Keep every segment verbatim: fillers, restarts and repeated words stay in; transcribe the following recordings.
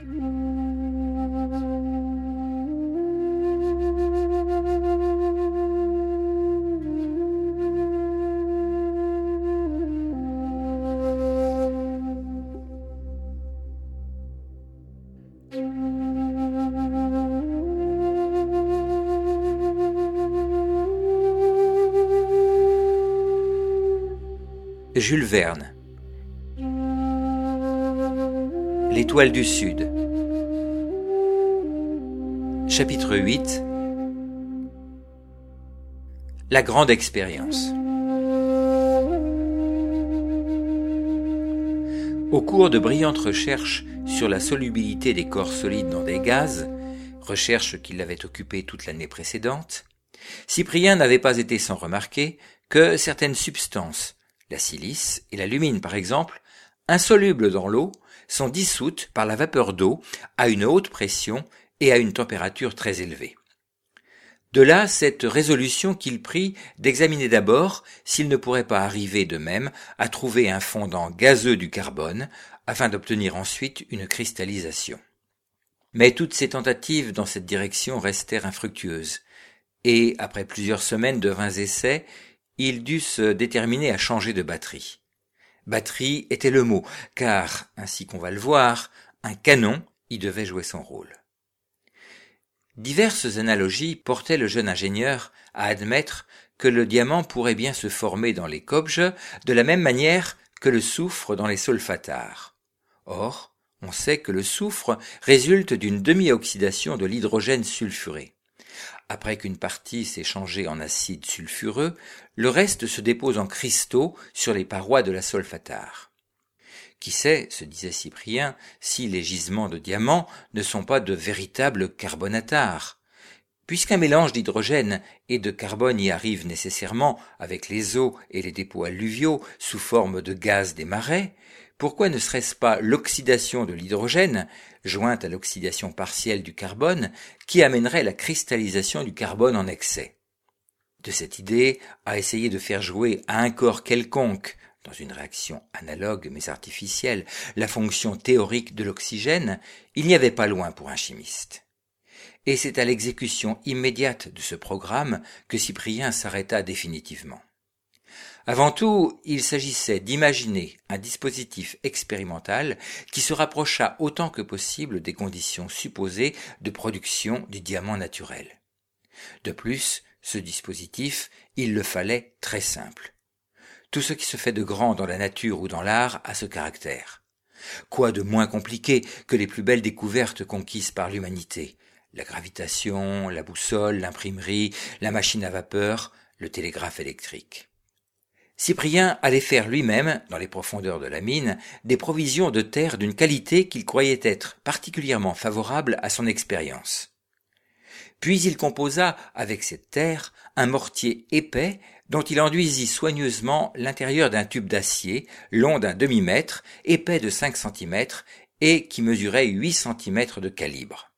Jules Verne. L'étoile du Sud. Chapitre huit. La grande expérience. Au cours de brillantes recherches sur la solubilité des corps solides dans des gaz, recherches qui l'avaient occupé toute l'année précédente, Cyprien n'avait pas été sans remarquer que certaines substances, la silice et la lumine par exemple, insolubles dans l'eau, sont dissoutes par la vapeur d'eau à une haute pression et à une température très élevée. De là cette résolution qu'il prit d'examiner d'abord s'il ne pourrait pas arriver de même à trouver un fondant gazeux du carbone afin d'obtenir ensuite une cristallisation. Mais toutes ces tentatives dans cette direction restèrent infructueuses, et après plusieurs semaines de vains essais, il dut se déterminer à changer de batterie. Batterie était le mot, car, ainsi qu'on va le voir, un canon y devait jouer son rôle. Diverses analogies portaient le jeune ingénieur à admettre que le diamant pourrait bien se former dans les cobges de la même manière que le soufre dans les solfatares. Or, on sait que le soufre résulte d'une demi-oxydation de l'hydrogène sulfuré. Après qu'une partie s'est changée en acide sulfureux, le reste se dépose en cristaux sur les parois de la solfatare. Qui sait, se disait Cyprien, si les gisements de diamants ne sont pas de véritables carbonatares. Puisqu'un mélange d'hydrogène et de carbone y arrive nécessairement avec les eaux et les dépôts alluviaux sous forme de gaz des marais, pourquoi ne serait-ce pas l'oxydation de l'hydrogène, jointe à l'oxydation partielle du carbone, qui amènerait la cristallisation du carbone en excès? De cette idée à essayer de faire jouer à un corps quelconque, dans une réaction analogue mais artificielle, la fonction théorique de l'oxygène, il n'y avait pas loin pour un chimiste. Et c'est à l'exécution immédiate de ce programme que Cyprien s'arrêta définitivement. Avant tout, il s'agissait d'imaginer un dispositif expérimental qui se rapprochât autant que possible des conditions supposées de production du diamant naturel. De plus, ce dispositif, il le fallait très simple. Tout ce qui se fait de grand dans la nature ou dans l'art a ce caractère. Quoi de moins compliqué que les plus belles découvertes conquises par l'humanité? La gravitation, la boussole, l'imprimerie, la machine à vapeur, le télégraphe électrique. Cyprien allait faire lui-même, dans les profondeurs de la mine, des provisions de terre d'une qualité qu'il croyait être particulièrement favorable à son expérience. Puis il composa avec cette terre un mortier épais dont il enduisit soigneusement l'intérieur d'un tube d'acier long d'un demi-mètre, épais de cinq centimètres et qui mesurait huit centimètres de calibre.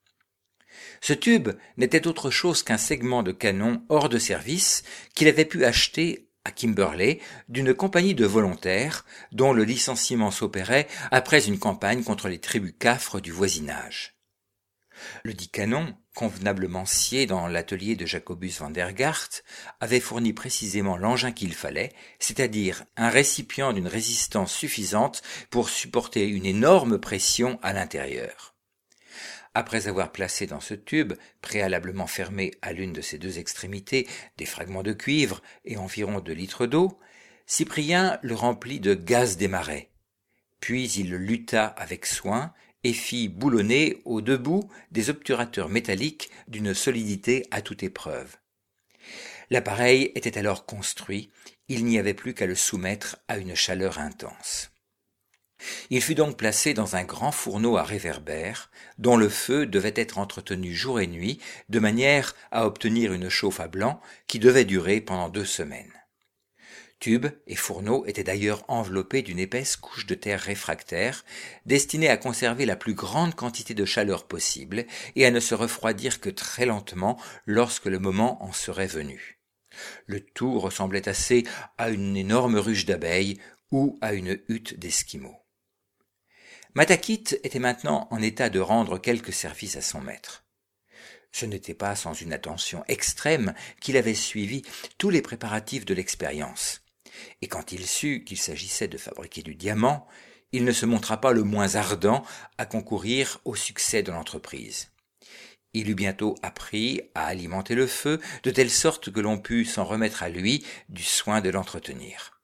Ce tube n'était autre chose qu'un segment de canon hors de service qu'il avait pu acheter à Kimberley d'une compagnie de volontaires dont le licenciement s'opérait après une campagne contre les tribus cafres du voisinage. Le dit canon, convenablement scié dans l'atelier de Jacobus van der Gaart, avait fourni précisément l'engin qu'il fallait, c'est-à-dire un récipient d'une résistance suffisante pour supporter une énorme pression à l'intérieur. Après avoir placé dans ce tube, préalablement fermé à l'une de ses deux extrémités, des fragments de cuivre et environ deux litres d'eau, Cyprien le remplit de gaz des marais. Puis il le luta avec soin et fit boulonner aux deux bouts des obturateurs métalliques d'une solidité à toute épreuve. L'appareil était alors construit, il n'y avait plus qu'à le soumettre à une chaleur intense. Il fut donc placé dans un grand fourneau à réverbère, dont le feu devait être entretenu jour et nuit, de manière à obtenir une chauffe à blanc qui devait durer pendant deux semaines. Tube et fourneau étaient d'ailleurs enveloppés d'une épaisse couche de terre réfractaire, destinée à conserver la plus grande quantité de chaleur possible et à ne se refroidir que très lentement lorsque le moment en serait venu. Le tout ressemblait assez à une énorme ruche d'abeilles ou à une hutte d'esquimaux. Matakit était maintenant en état de rendre quelques services à son maître. Ce n'était pas sans une attention extrême qu'il avait suivi tous les préparatifs de l'expérience. Et quand il sut qu'il s'agissait de fabriquer du diamant, il ne se montra pas le moins ardent à concourir au succès de l'entreprise. Il eut bientôt appris à alimenter le feu, de telle sorte que l'on put s'en remettre à lui du soin de l'entretenir.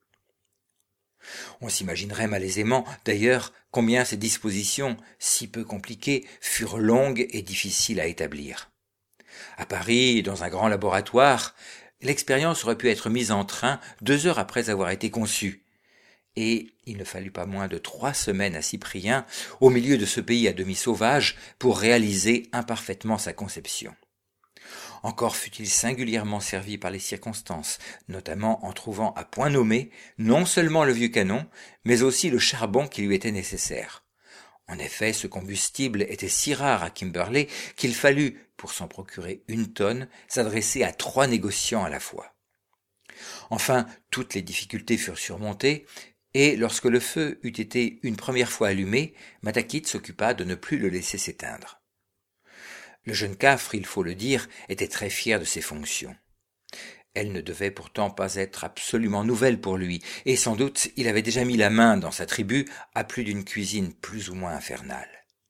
On s'imaginerait malaisément, d'ailleurs, combien ces dispositions, si peu compliquées, furent longues et difficiles à établir. À Paris, dans un grand laboratoire, l'expérience aurait pu être mise en train deux heures après avoir été conçue. Et il ne fallut pas moins de trois semaines à Cyprien, au milieu de ce pays à demi sauvage, pour réaliser imparfaitement sa conception. Encore fut-il singulièrement servi par les circonstances, notamment en trouvant à point nommé non seulement le vieux canon, mais aussi le charbon qui lui était nécessaire. En effet, ce combustible était si rare à Kimberley qu'il fallut, pour s'en procurer une tonne, s'adresser à trois négociants à la fois. Enfin, toutes les difficultés furent surmontées, et lorsque le feu eut été une première fois allumé, Matakit s'occupa de ne plus le laisser s'éteindre. Le jeune Cafre, il faut le dire, était très fier de ses fonctions. Elles ne devaient pourtant pas être absolument nouvelles pour lui, et sans doute il avait déjà mis la main dans sa tribu à plus d'une cuisine plus ou moins infernale.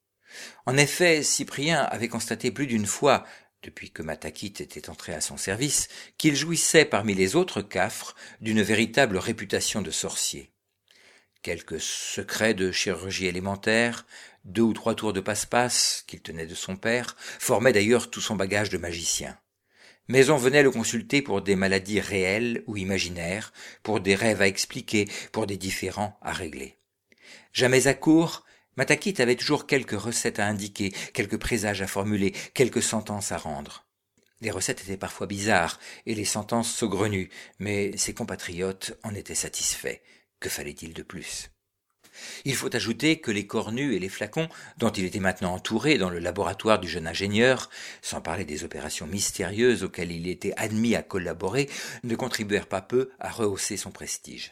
En effet, Cyprien avait constaté plus d'une fois, depuis que Matakit était entré à son service, qu'il jouissait parmi les autres Cafres d'une véritable réputation de sorcier. Quelques secrets de chirurgie élémentaire, deux ou trois tours de passe-passe qu'il tenait de son père, formaient d'ailleurs tout son bagage de magicien. Mais on venait le consulter pour des maladies réelles ou imaginaires, pour des rêves à expliquer, pour des différends à régler. Jamais à court, Matakit avait toujours quelques recettes à indiquer, quelques présages à formuler, quelques sentences à rendre. Les recettes étaient parfois bizarres et les sentences saugrenues, mais ses compatriotes en étaient satisfaits. Que fallait-il de plus ? Il faut ajouter que les cornues et les flacons, dont il était maintenant entouré dans le laboratoire du jeune ingénieur, sans parler des opérations mystérieuses auxquelles il était admis à collaborer, ne contribuèrent pas peu à rehausser son prestige.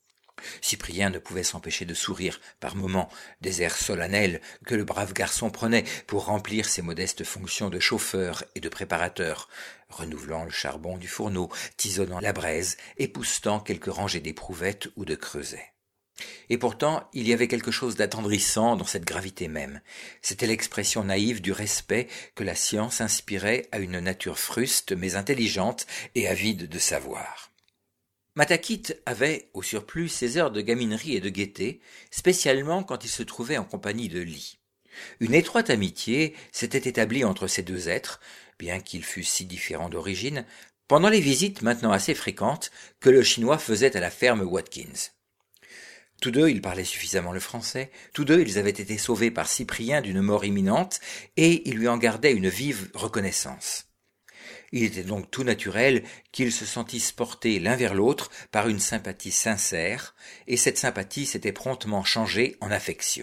Cyprien ne pouvait s'empêcher de sourire, par moments, des airs solennels que le brave garçon prenait pour remplir ses modestes fonctions de chauffeur et de préparateur, renouvelant le charbon du fourneau, tisonnant la braise, époussetant quelques rangées d'éprouvettes ou de creusets. Et pourtant, il y avait quelque chose d'attendrissant dans cette gravité même. C'était l'expression naïve du respect que la science inspirait à une nature fruste mais intelligente et avide de savoir. Matakit avait, au surplus, ses heures de gaminerie et de gaieté, spécialement quand il se trouvait en compagnie de Li. Une étroite amitié s'était établie entre ces deux êtres, bien qu'ils fussent si différents d'origine, pendant les visites maintenant assez fréquentes que le Chinois faisait à la ferme Watkins. Tous deux, ils parlaient suffisamment le français, tous deux, ils avaient été sauvés par Cyprien d'une mort imminente, et ils lui en gardaient une vive reconnaissance. Il était donc tout naturel qu'ils se sentissent portés l'un vers l'autre par une sympathie sincère, et cette sympathie s'était promptement changée en affection.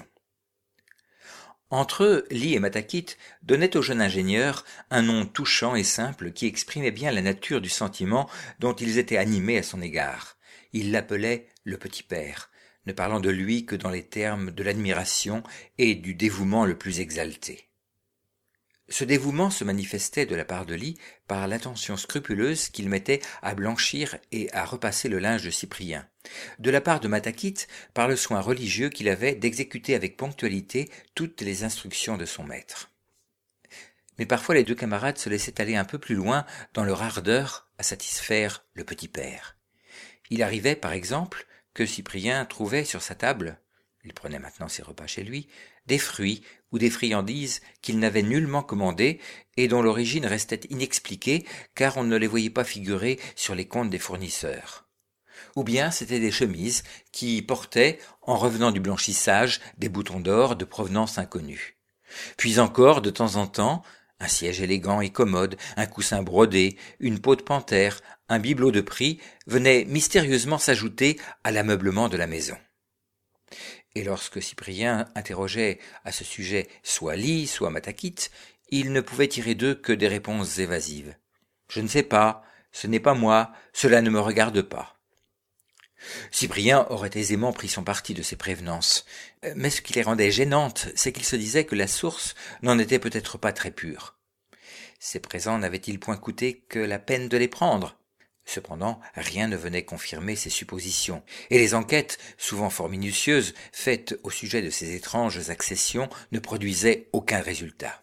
Entre eux, Li et Matakit donnaient au jeune ingénieur un nom touchant et simple qui exprimait bien la nature du sentiment dont ils étaient animés à son égard. Ils l'appelaient le petit père, ne parlant de lui que dans les termes de l'admiration et du dévouement le plus exalté. Ce dévouement se manifestait de la part de Li par l'attention scrupuleuse qu'il mettait à blanchir et à repasser le linge de Cyprien, de la part de Matakit par le soin religieux qu'il avait d'exécuter avec ponctualité toutes les instructions de son maître. Mais parfois les deux camarades se laissaient aller un peu plus loin dans leur ardeur à satisfaire le petit père. Il arrivait, par exemple, que Cyprien trouvait sur sa table, il prenait maintenant ses repas chez lui, des fruits ou des friandises qu'il n'avait nullement commandées et dont l'origine restait inexpliquée car on ne les voyait pas figurer sur les comptes des fournisseurs. Ou bien c'étaient des chemises qui portaient, en revenant du blanchissage, des boutons d'or de provenance inconnue. Puis encore, de temps en temps, un siège élégant et commode, un coussin brodé, une peau de panthère, un bibelot de prix venaient mystérieusement s'ajouter à l'ameublement de la maison. Et lorsque Cyprien interrogeait à ce sujet soit Li, soit Matakit, il ne pouvait tirer d'eux que des réponses évasives. « Je ne sais pas, ce n'est pas moi, cela ne me regarde pas. » Cyprien aurait aisément pris son parti de ces prévenances, mais ce qui les rendait gênantes, c'est qu'il se disait que la source n'en était peut-être pas très pure. Ces présents n'avaient-ils point coûté que la peine de les prendre ? Cependant, rien ne venait confirmer ces suppositions, et les enquêtes, souvent fort minutieuses, faites au sujet de ces étranges accessions, ne produisaient aucun résultat.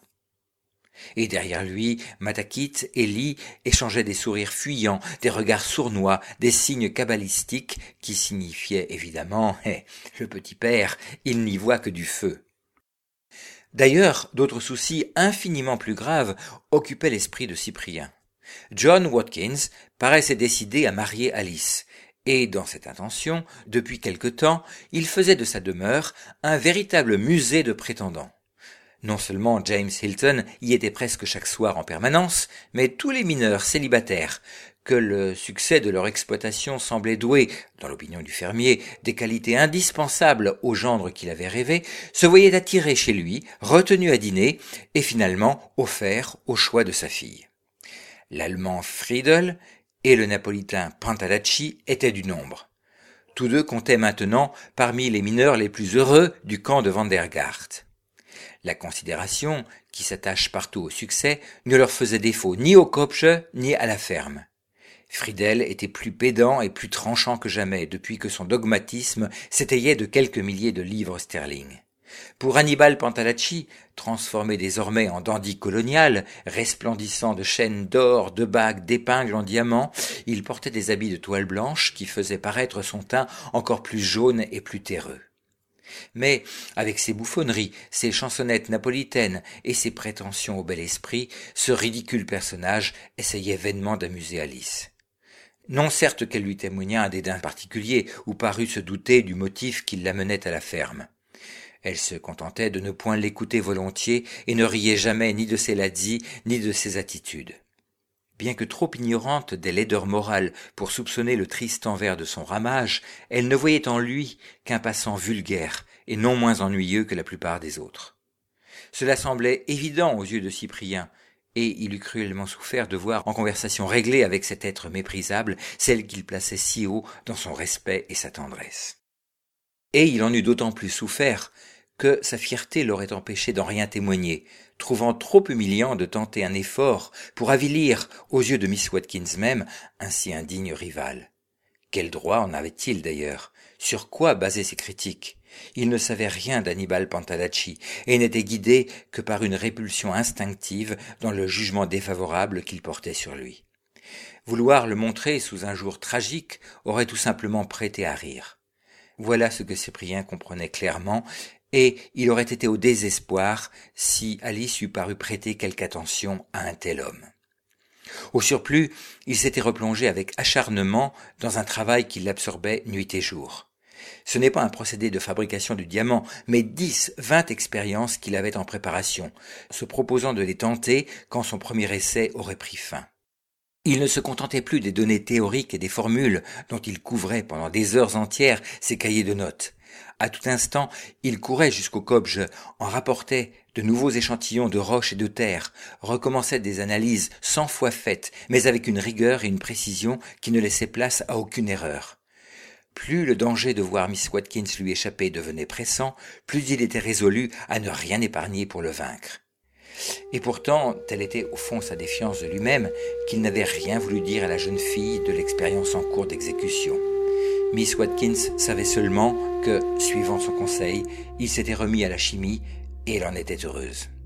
Et derrière lui, Matakit et Lee échangeaient des sourires fuyants, des regards sournois, des signes cabalistiques qui signifiaient évidemment eh, « le petit père, il n'y voit que du feu ». D'ailleurs, d'autres soucis infiniment plus graves occupaient l'esprit de Cyprien. John Watkins paraissait décidé à marier Alice, et dans cette intention, depuis quelque temps, il faisait de sa demeure un véritable musée de prétendants. Non seulement James Hilton y était presque chaque soir en permanence, mais tous les mineurs célibataires, que le succès de leur exploitation semblait douer, dans l'opinion du fermier, des qualités indispensables au gendre qu'il avait rêvé, se voyaient attirés chez lui, retenus à dîner, et finalement offerts au choix de sa fille. L'Allemand Friedel et le Napolitain Pantalacci étaient du nombre. Tous deux comptaient maintenant parmi les mineurs les plus heureux du camp de Vandergaart. La considération, qui s'attache partout au succès, ne leur faisait défaut ni au Kopje ni à la ferme. Friedel était plus pédant et plus tranchant que jamais depuis que son dogmatisme s'étayait de quelques milliers de livres sterling. Pour Annibal Pantalacci, transformé désormais en dandy colonial, resplendissant de chaînes d'or, de bagues, d'épingles en diamants, il portait des habits de toile blanche qui faisaient paraître son teint encore plus jaune et plus terreux. Mais, avec ses bouffonneries, ses chansonnettes napolitaines et ses prétentions au bel esprit, ce ridicule personnage essayait vainement d'amuser Alice. Non certes qu'elle lui témoignât un dédain particulier ou parût se douter du motif qui l'amenait à la ferme. Elle se contentait de ne point l'écouter volontiers et ne riait jamais ni de ses lazzi ni de ses attitudes. Bien que trop ignorante des laideurs morales pour soupçonner le triste envers de son ramage, elle ne voyait en lui qu'un passant vulgaire et non moins ennuyeux que la plupart des autres. Cela semblait évident aux yeux de Cyprien, et il eût cruellement souffert de voir en conversation réglée avec cet être méprisable celle qu'il plaçait si haut dans son respect et sa tendresse. Et il en eût d'autant plus souffert que sa fierté l'aurait empêché d'en rien témoigner, trouvant trop humiliant de tenter un effort pour avilir, aux yeux de Miss Watkins même, un si indigne rival. Quel droit en avait-il d'ailleurs? Sur quoi baser ses critiques? Il ne savait rien d'Annibal Pantalacci et n'était guidé que par une répulsion instinctive dans le jugement défavorable qu'il portait sur lui. Vouloir le montrer sous un jour tragique aurait tout simplement prêté à rire. Voilà ce que Cyprien comprenait clairement, et il aurait été au désespoir si Alice eût paru prêter quelque attention à un tel homme. Au surplus, il s'était replongé avec acharnement dans un travail qui l'absorbait nuit et jour. Ce n'est pas un procédé de fabrication du diamant, mais dix, vingt expériences qu'il avait en préparation, se proposant de les tenter quand son premier essai aurait pris fin. Il ne se contentait plus des données théoriques et des formules dont il couvrait pendant des heures entières ses cahiers de notes. À tout instant, il courait jusqu'au Kopje, en rapportait de nouveaux échantillons de roches et de terre, recommençait des analyses cent fois faites, mais avec une rigueur et une précision qui ne laissaient place à aucune erreur. Plus le danger de voir Miss Watkins lui échapper devenait pressant, plus il était résolu à ne rien épargner pour le vaincre. Et pourtant, telle était au fond sa défiance de lui-même, qu'il n'avait rien voulu dire à la jeune fille de l'expérience en cours d'exécution. Miss Watkins savait seulement que, suivant son conseil, il s'était remis à la chimie et elle en était heureuse.